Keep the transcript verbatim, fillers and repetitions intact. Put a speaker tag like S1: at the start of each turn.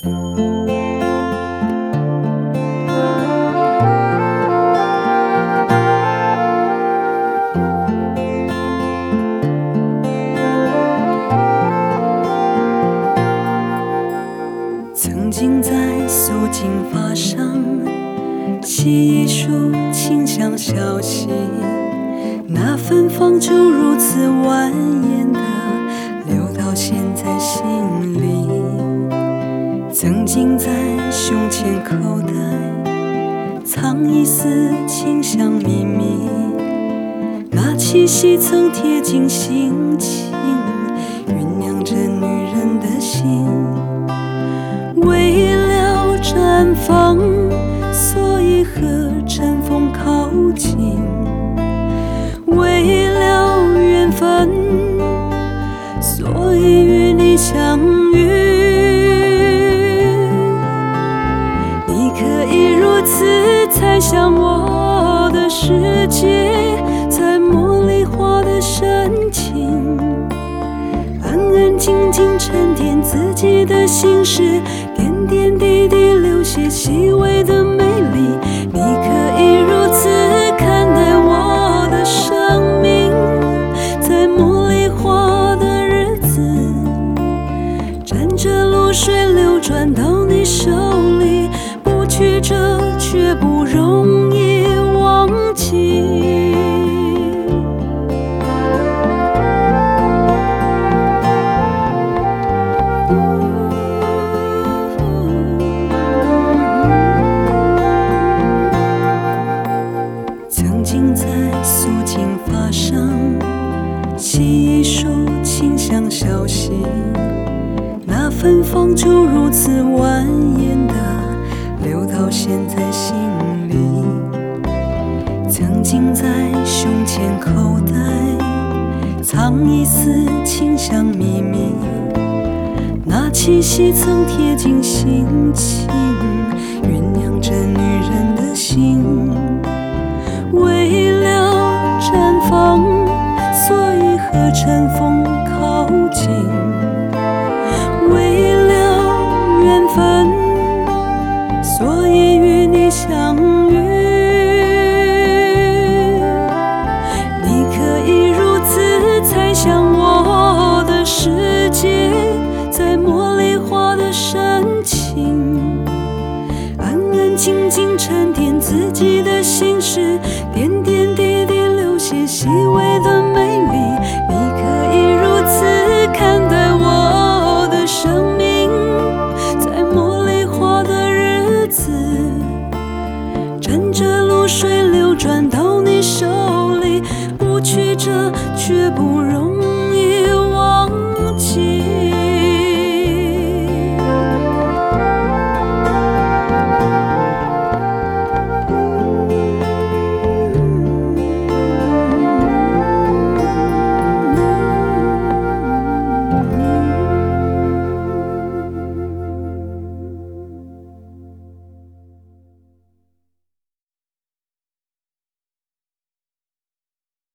S1: 曾经在素净发上沏一束清香小溪，那芬芳就如此蜿蜒的流到现在心里。曾经在胸前口袋藏一丝清香秘密，那气息曾贴近心情，酝酿着女人的心。为了绽放，所以和尘封靠近；为了缘分，所以与你相遇。你可以如此猜想我的世界，在茉莉花的深情，安安静静沉淀自己的心事，点点滴滴留下细微的美丽。你可以如此看待我的生命，在茉莉花的日子，沾着露水流转到你手里，不曲折却不容易忘记。曾经在素净发上沏一束清香小溪，那芬芳就如此蜿蜒的流到现在心里。曾经在胸前口袋藏一丝清香秘密，那气息曾贴近心情，酝酿着女人的心。为了绽放，所以和尘封靠近；为了缘分，所以与你相遇。你可以如此猜想我的世界，在茉莉花的深情，安安静静沉淀自己的心事，点点滴滴留下细微的美丽。你可以如此看待我的生命，在茉莉花的日子，沾着露水流转到你手里，不曲折却不容易